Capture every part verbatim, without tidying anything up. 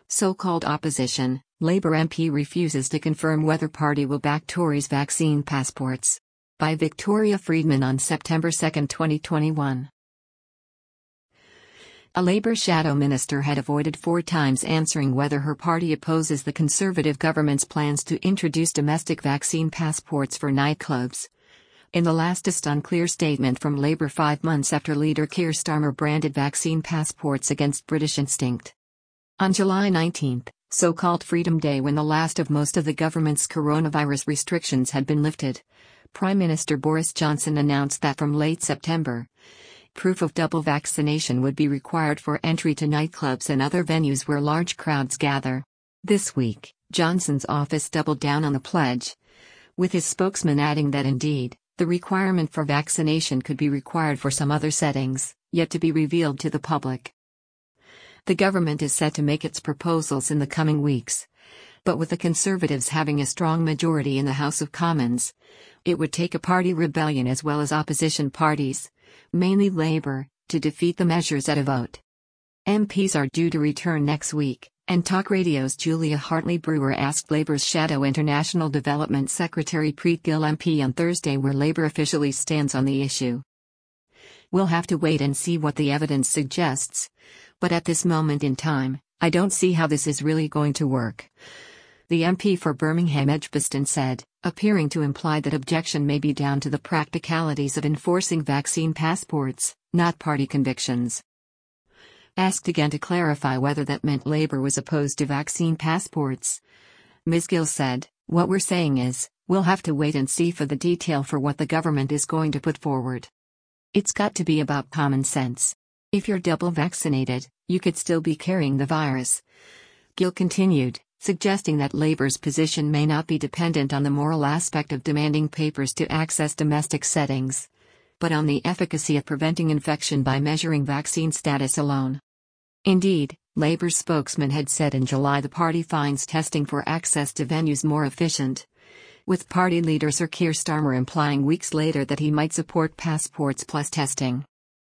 So-called opposition, Labour M P refuses to confirm whether party will back Tories' vaccine passports. By Victoria Friedman on September second, twenty twenty-one. A Labour shadow minister had avoided four times answering whether her party opposes the Conservative government's plans to introduce domestic vaccine passports for nightclubs. In the lastest unclear statement from Labour five months after leader Keir Starmer branded vaccine passports against British instinct. On July nineteenth, so-called Freedom Day, when the last of most of the government's coronavirus restrictions had been lifted, Prime Minister Boris Johnson announced that from late September, proof of double vaccination would be required for entry to nightclubs and other venues where large crowds gather. This week, Johnson's office doubled down on the pledge, with his spokesman adding that indeed, the requirement for vaccination could be required for some other settings, yet to be revealed to the public. The government is set to make its proposals in the coming weeks, but with the Conservatives having a strong majority in the House of Commons, it would take a party rebellion as well as opposition parties, mainly Labour, to defeat the measures at a vote. M Ps are due to return next week, and Talk Radio's Julia Hartley-Brewer asked Labour's Shadow International Development Secretary Preet Gill M P on Thursday where Labour officially stands on the issue. "We'll have to wait and see what the evidence suggests, but at this moment in time, I don't see how this is really going to work," the M P for Birmingham Edgbaston said, appearing to imply that objection may be down to the practicalities of enforcing vaccine passports, not party convictions. Asked again to clarify whether that meant Labour was opposed to vaccine passports, Miz Gill said, "What we're saying is, we'll have to wait and see for the detail for what the government is going to put forward. It's got to be about common sense. If you're double vaccinated, you could still be carrying the virus." Gill continued, suggesting that Labour's position may not be dependent on the moral aspect of demanding papers to access domestic settings, but on the efficacy of preventing infection by measuring vaccine status alone. Indeed, Labour's spokesman had said in July the party finds testing for access to venues more efficient, with party leader Sir Keir Starmer implying weeks later that he might support passports plus testing.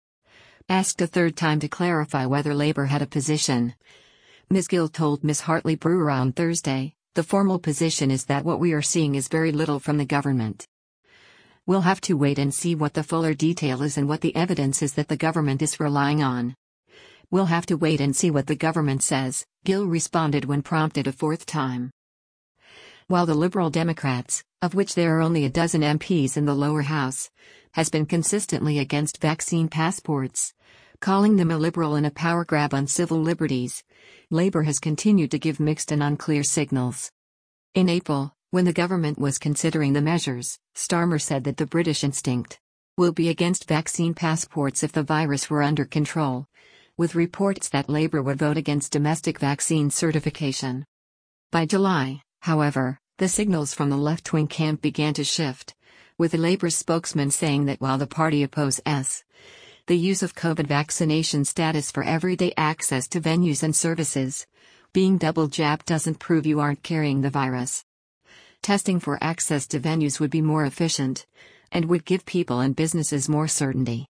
Asked a third time to clarify whether Labour had a position, Miz Gill told Miz Hartley-Brewer on Thursday, "The formal position is that what we are seeing is very little from the government. We'll have to wait and see what the fuller detail is and what the evidence is that the government is relying on. We'll have to wait and see what the government says," Gill responded when prompted a fourth time. While the Liberal Democrats, of which there are only a dozen M Ps in the lower house, has been consistently against vaccine passports, calling them illiberal and a power grab on civil liberties, Labour has continued to give mixed and unclear signals. In April, when the government was considering the measures, Starmer said that the British instinct will be against vaccine passports if the virus were under control, with reports that Labour would vote against domestic vaccine certification. By July, however, the signals from the left-wing camp began to shift, with the Labour spokesman saying that while the party opposes the use of COVID vaccination status for everyday access to venues and services, being double jabbed doesn't prove you aren't carrying the virus. Testing for access to venues would be more efficient, and would give people and businesses more certainty.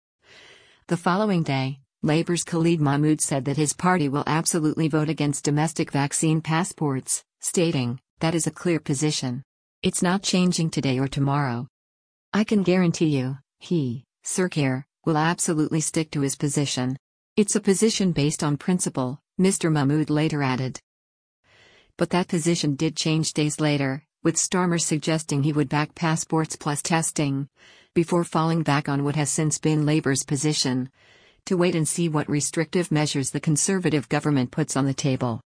The following day, Labour's Khalid Mahmood said that his party will absolutely vote against domestic vaccine passports, stating, "That is a clear position. It's not changing today or tomorrow. I can guarantee you, he, Sir Keir, will absolutely stick to his position. It's a position based on principle," Mister Mahmood later added. But that position did change days later, with Starmer suggesting he would back passports plus testing, before falling back on what has since been Labour's position, to wait and see what restrictive measures the Conservative government puts on the table.